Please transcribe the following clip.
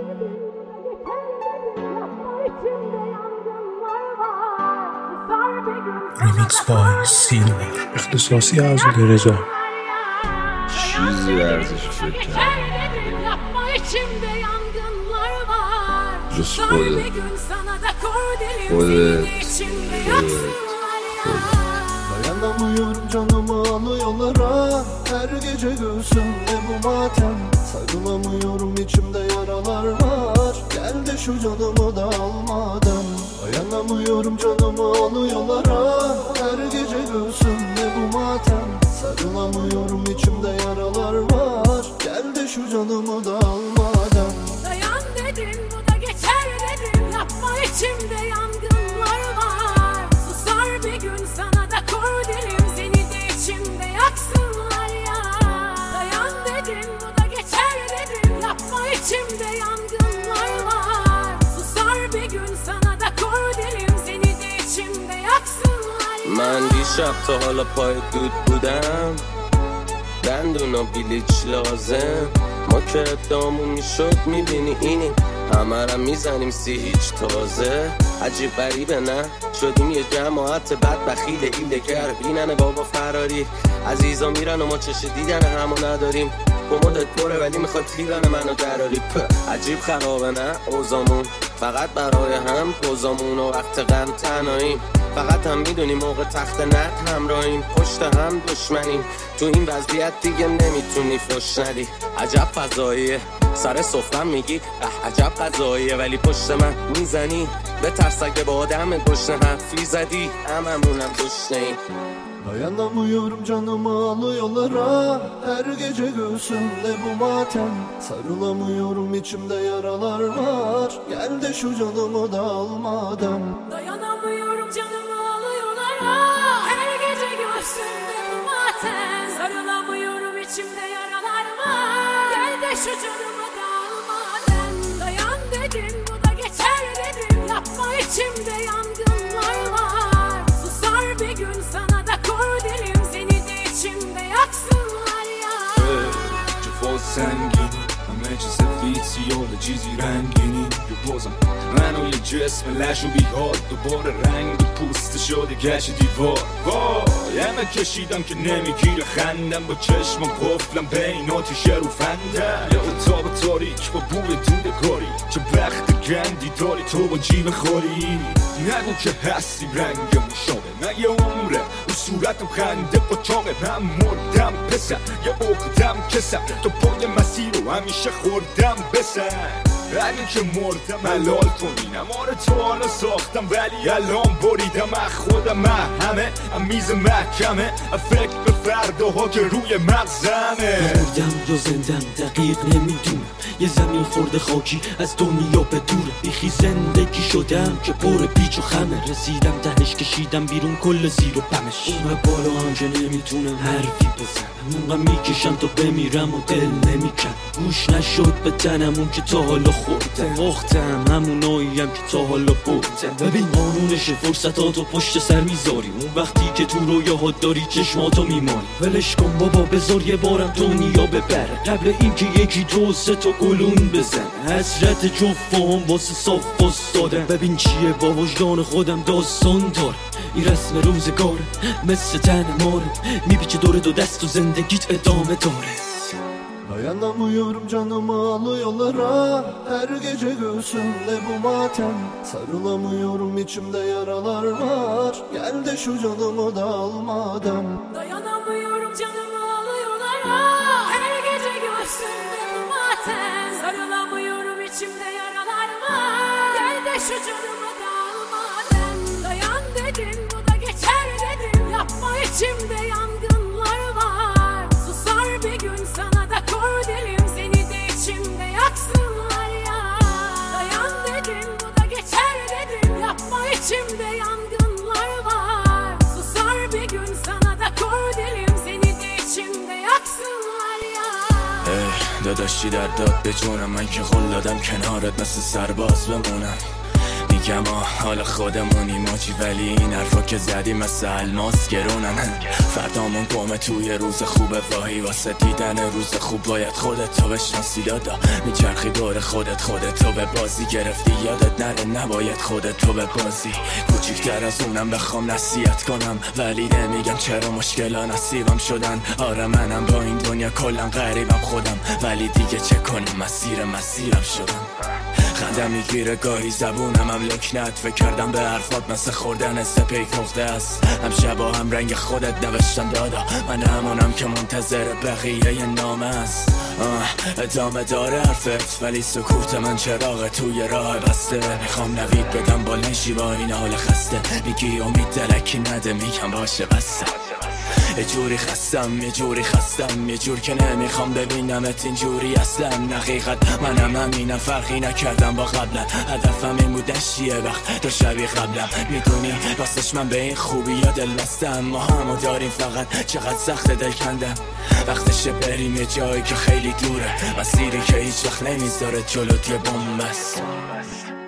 Remix by Silver اختصاصی از رضا. چیزی ارزش فکر کردم جز خودت Dayanamıyorum canımı alıyorlara her gece göğsümde bu matem. Sarılamıyorum içimde yaralar var. Gel de şu canımı da almadan. Dayanamıyorum canımı alıyorlara her gece göğsümde bu matem. Sarılamıyorum içimde yaralar var. Gel de şu canımı da almadan. Dayan dedim bu da geçer dedim. Yapma içimde yangınlar var. Susar bir gün sana da kor derim. Seni de içimde yaksınlar ya. Dayan dedim bu da geçer dedim. Yapma içimde yangınlar var. Susar bir gün sana da kor derim. Seni de içimde yaksınlar ya. من دیشب تا حالا پای دود بودم دندون و بلیچ لازم ما که ادامون میشد میبینی اینیم همه را میزنیم سی هیچ تازه عجیب غریبه نه شدیم یه جماعت بد بخیل ایلگر بینن بابا فراری عزیزا میرن و ما چش دیدن همو نداریم کمدت پره ولی میخواد تیرن منو دراری عجیب خرابه نه اوزامون فقط برای هم پوزامون و وقت غم تنهاییم فقط هم میدونیم موقع تخت نت همراهیم پشت هم دشمنیم تو این وضعیت دیگه نمیتونی فش ندی عجب فضاییه سر سفرم میگی عجب قضاییه ولی پشت من میزنی به ترس اگه با آدم گشنه حرفی زدی هممونم گشنه‌ایم Dayanamıyorum canımı alıyorlara her gece göğsümde bu matem. Sarılamıyorum içimde yaralar var. Gel de şu canımı da almadan. Dayanamıyorum canımı alıyorlara her gece göğsümde bu matem. Sarılamıyorum içimde yaralar var. Gel de şu canımı da almadan. Dayan dedim bu da geçer dedim. Yapma içimde yangınlar var. Susar bir gün sana da kor derim. Seni de içimde yaksınlar ya. جفا سنگینی همه چیز فیزیال چیزی رنگینی یه بازم منو یه جسم لش و بیحال دوباره رنگ پوست شده گشت دیوار وای همه کشیدم که نمیگیره خندم با چشمم قفلم بین آتیشه رو فندم یه اتاق تاریک با بوی دودگاری چه بخت گندی داری تو با جیب خوری نگو که هستی رنگم شامه من یه عمره رو صورتم خنده با چاقه من مردم پسر یه عقدم کسم تو پای مسیر رو همیشه خوردم بسن اگه که مردم حلال کنینم آره تو حالا ساختم ولی الان بریدم از خودم همه میز محکمه فکر به فرداها که روی مغزمه مردم یا زندم دقیق نمیدونم یه زمین خورده خاکی از دنیا به دوره بیخی زندگی شدم که پر پیچ و خمه رسیدم تهش کشیدم بیرون کل زیر و پمش اون بالا هم که نمیتونم حرفی بزنم اونقدر میکشم تا بمیرم و دل نمیکن گوش نشد به تنم اون که تا حالا خوردم باختم هموناییم که تا حالا بردم ببین قانونش فرصتاتو پشت سر میذاری اون وقتی که تو رویاها داری چشماتو میمانی ولش کن بابا بذار یه بارم دنیا ببره قبل اینکه یکی دو سه تا گلون بزن حسرت جفام واسه صاف واسدادم ببین چیه با وجدان خودم داستان داره این رسم روزگاره مثل تن ماره میپیچه دور دو دست و زندگیت ادامه داره Dayanamıyorum canımı alıyorlara her gece göğsümde bu matem. Sarılamıyorum içimde yaralar var. Gel de şu canımı da almadan. Dayanamıyorum canımı alıyorlara her gece göğsümde bu matem. Sarılamıyorum içimde yaralar var. Gel de şu canımı da almadan. Dayan dedim bu da geçer dedim. Yapma içimde yangınlar var. Susar bir gün sana da kor derim. Seni de içimde yaksınlar ya. Dayan dedim bu da geçer dedim. Yapma içimde yangınlar var. Susar bir gün sana da kor derim. Seni de içimde yaksınlar ya. داداشی در داد به جونم من که قول دادم کنارت مثل سرباز بمونم میگم حال خودمونی ماجی، ولی این حرفا که زدی مثل الماس گرونن. فردامون گمه توی روز خوبه، واهی واسه دیدن روز خوب باید خودت تو بشناسی. دادا میچرخی دور خودت به بازی گرفتی، یادت نره نباید خودت تو به بازی. کوچیکتر از اونم بخوام نصیحت کنم، ولی نمیگم چرا مشکلا نصیبم شدن. آره منم با این دنیا کلا غریبم خودم، ولی دیگه چه کنم مسیرم شدم. خندم میگیره گاهی زبونم هم لکنت، فکر کردم به حرفات مثل خوردن سپیک نقطه است. هم شبا هم رنگ خودت نوشتم دادا، من همونم که منتظر بقیه نامه است. ادامه داره حرفت، ولی سکوت من چراغ توی راه بسته. میخوام نوید بدم بلنشی با این حال خسته، میگی امید دلکی نده، میگم باشه بسته. یه جوری خستم یه جور که نمیخوام ببینمت اینجوری اصلا. حقیقت منم همینم، فرقی نکردم با قبلا. هدفم این بود نشیه وقت تو شبیه قبلم. میدونی راستش من به این خوبی یا دل بستم. ما همو داریم فقط چقدر سخت دل کندم. وقتشه بریم یه جایی که خیلی دوره، مسیری که هیچ وقت نمیذاره جلوت یه بوم است.